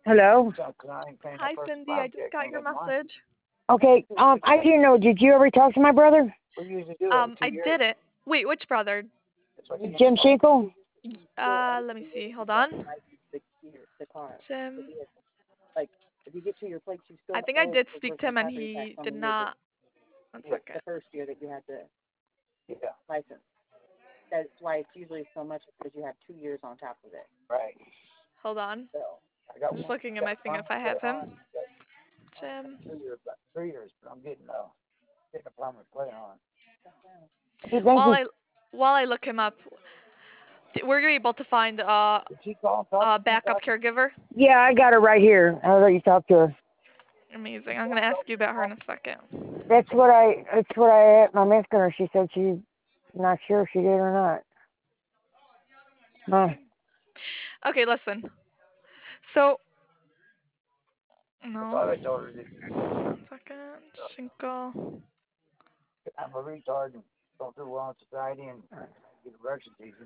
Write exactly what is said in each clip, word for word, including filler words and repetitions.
Hello? Hi, Cindy. I just got your message. Okay, um, I didn't know, did you ever talk to my brother? Um, I did it. Wait, which brother? Jim Shinkle? Uh, let me see. Hold on. Jim. I think I did speak to him and he did not. One second. Right. Hold on. I'm just looking at my thing if I have him. Jim. Three years, but three years, but I'm getting, uh, getting a plumber play on. While I while I look him up, d- were you able to find uh, a backup caregiver? Yeah, I got her right here. I'll let you talk to her. Amazing. I'm gonna ask you about her in a second. That's what I, that's what I, I'm asking her. She said she's not sure if she did or not. Huh. Okay, listen. So no. I told her that One second. Shinko. I'm a retard and don't do well in society and get erection season.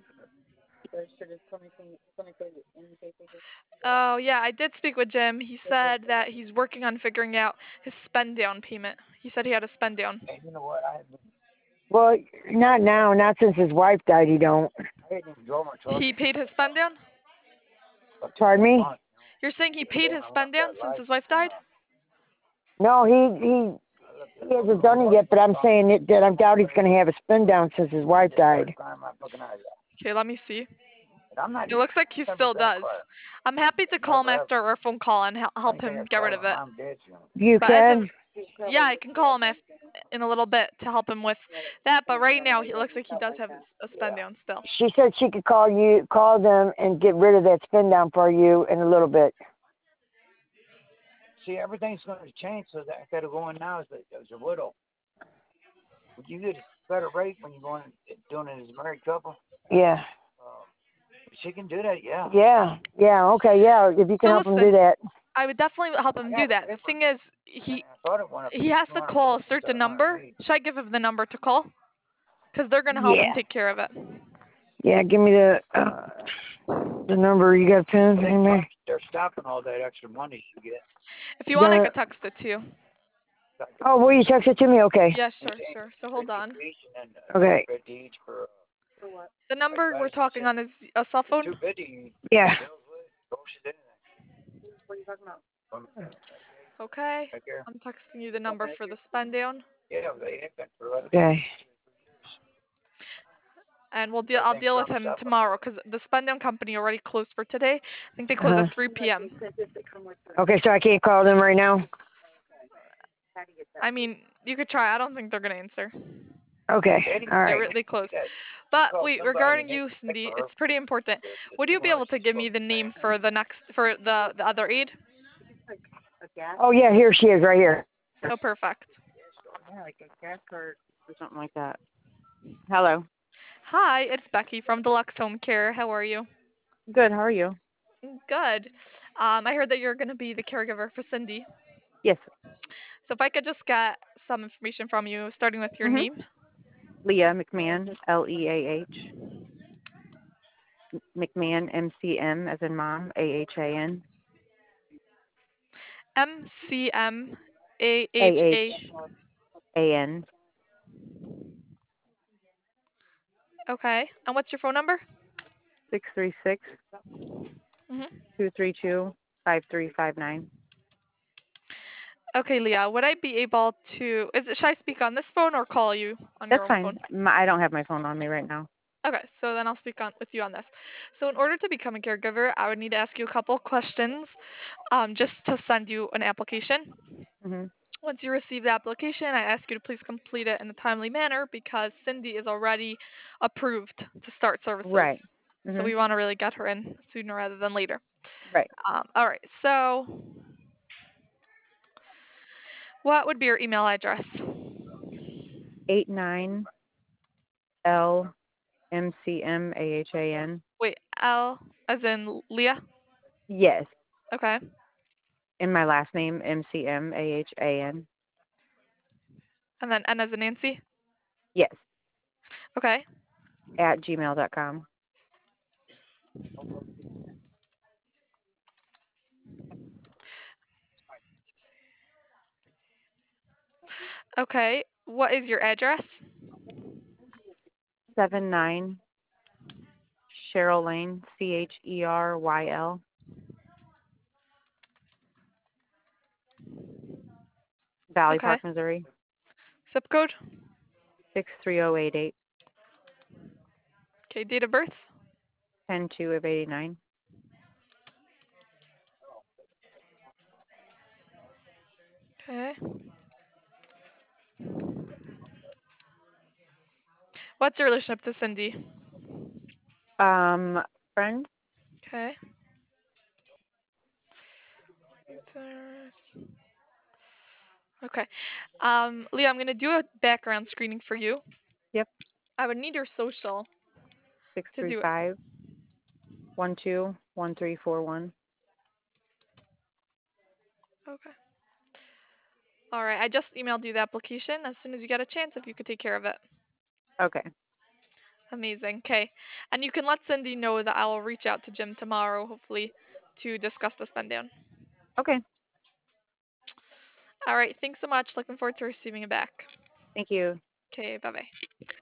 Oh yeah, I did speak with Jim. He said that he's working on figuring out his spend down payment. He said he had a spend down. And you know what? I haven't. Well, not now. Not since his wife died. He don't. I hadn't even drove my truck. He paid his spend down? Pardon me? You're saying he paid his spend down since his wife died? No, he he he hasn't done it yet. But I'm saying it, that I doubt he's going to have a spin down since his wife died. Okay, let me see. It looks like he still does. I'm happy to call him after our phone call and hel- help him get rid of it. You But as of, can. yeah, I can call him af- in a little bit to help him with that. But right now, it looks like he does have a spend down still. She said she could call you, call them, and get rid of that spin down for you in a little bit. See, everything's going to change, so that instead of going now as a, as a widow, would you get a better rate when you're going doing it as a married couple? Yeah. Um, she can do that, yeah. Yeah, yeah, okay, yeah. If you can So help listen, him do that. I would definitely help him do that. The thing is, he he has to call a certain number. Should I give him the number to call? Because they're going to help Yeah. him take care of it. Yeah, give me the uh, the number. You got a pen? Anyway? They're stopping all that extra money you get. If you want, I could text it to you. Oh, will you text it to me? Okay. Yeah, sure, sure. So hold on. Okay. The number we're talking on is a cell phone? Yeah. Okay. I'm texting you the number for the spend down. Okay. And we'll deal. I'll deal with him tomorrow because the spend down company already closed for today. I think they close Uh-huh. at three p.m. Okay, so I can't call them right now? I mean, you could try. I don't think they're gonna answer. Okay. All right. They re- they closed. But wait, regarding you, Cindy, it's pretty important. Would you be able to give me the name for the next for the the other aide? Oh yeah, here she is, right here. Oh, perfect. Yeah, like a gas card or something like that. Hello. Hi, it's Becky from Deluxe Home Care. How are you? Good. How are you? Good. Um, I heard that you're gonna be the caregiver for Cindy. Yes. So if I could just get some information from you, starting with your Mhm. name. Leah McMahon, L E A H. McMahon, M C M, as in mom, A H A N. M C M A A H H A. A N. Okay. And what's your phone number? Six three six Mhm. two three two five three five nine. Okay, Leah. Would I be able to? Is it? Should I speak on this phone or call you on That's your own fine. phone? My, I don't have my phone on me right now. Okay, so then I'll speak on with you on this. So in order to become a caregiver, I would need to ask you a couple questions, um, just to send you an application. Mhm. Once you receive the application, I ask you to please complete it in a timely manner because Cindy is already approved to start services. Right. So Mhm. we want to really get her in sooner rather than later. Right. Um, all right. So what would be your email address? Eight nine L M C M A H A N. Wait, L as in Leah. Yes. Okay. And my last name M C M A H A N. And then N as in Nancy. Yes. Okay. At gmail dot com. Okay. What is your address? Seven nine Cheryl Lane, C H E R Y L, Valley Okay. Park, Missouri, Zip code? six three zero eight eight, Okay. Date of birth? ten two of eighty-nine. Okay. What's your relationship to Cindy? Um, friend? Okay. Okay. Um, Leah, I'm gonna do a background screening for you. Yep, I would need your social six to three do it. five one two one three four one. Okay. All right. I just emailed you the application. As soon as you get a chance, if you could take care of it. Okay. Amazing. Okay. And you can let Cindy know that I will reach out to Jim tomorrow, hopefully, to discuss the spend down. Okay. All right. Thanks so much. Looking forward to receiving it back. Thank you. Okay. Bye bye.